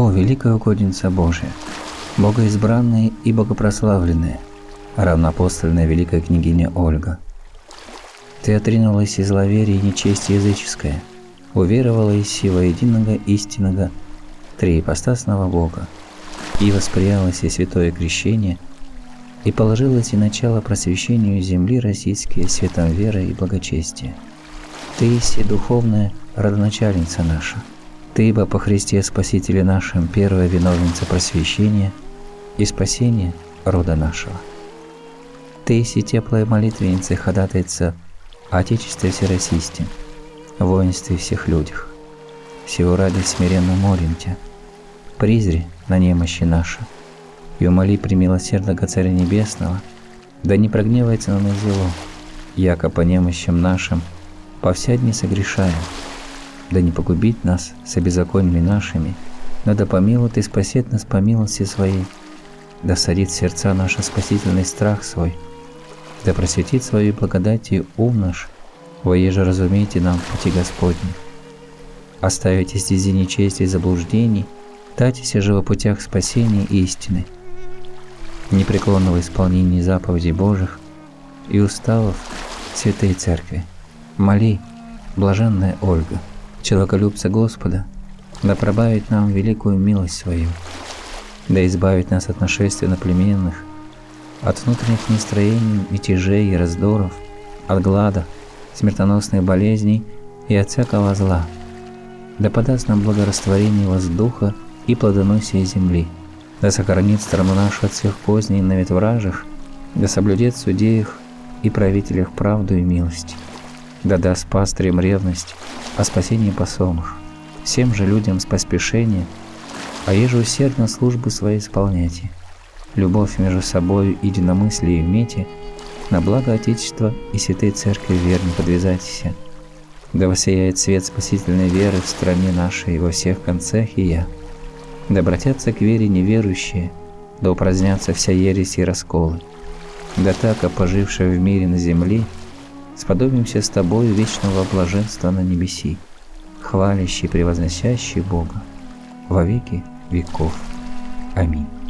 О, великая угодница Божия, богоизбранная и богопрославленная, равноапостольная великая княгиня Ольга! Ты отринулась из зловерия и нечестия языческое, уверовала из сего единого истинного триипостасного Бога, и восприялась и святое крещение, и положилось и начало просвещению земли российские светом веры и благочестия. Ты есть духовная родоначальница наша, Ты, ибо по Христе Спасителе нашим первая виновница просвещения и спасения рода нашего. Ты есть теплая молитвенница и ходатайца о Отечестве всероссийском, воинстве всех людях. Всего ради смиренно молим Тебя, призри на немощи наши, и умоли премилосердного Царя Небесного, да не прогневается на нас зело, яко по немощам нашим повсядне согрешаем, да не погубит нас со беззакониями нашими, но да помилует и спасет нас по милости Своей, да садит в сердца наши спасительный страх Свой, да просветит Своей благодатью ум наш, воеже разумейте нам пути Господни. Оставите стези нечестия и заблуждений, дайтесь же во путях спасения и истины, непреклонного исполнения заповедей Божьих и уставов Святой Церкви. Моли, блаженная Ольга, человеколюбца Господа, да пробавит нам великую милость Свою, да избавит нас от нашествия наплеменных, от внутренних нестроений, мятежей и раздоров, от глада, смертоносных болезней и от всякого зла, да подаст нам благорастворение воздуха и плодоносие земли, да сохранит страну нашу от всех козней и навет вражих, да соблюдет в судеях и правителях правду и милость, да даст пастырям ревность о спасении посомых, всем же людям с поспешением, а еже усердно службы свои исполняйте, любовь между собою и единомыслие имейте, на благо Отечества и Святой Церкви верно подвязайтесь, да воссияет свет спасительной веры в стране нашей во всех концах и я, да обратятся к вере неверующие, да упразднятся вся ересь и расколы, да так, пожившие в мире на земле, сподобимся с Тобою вечного блаженства на небеси, хвалящий и превозносящий Бога во веки веков. Аминь.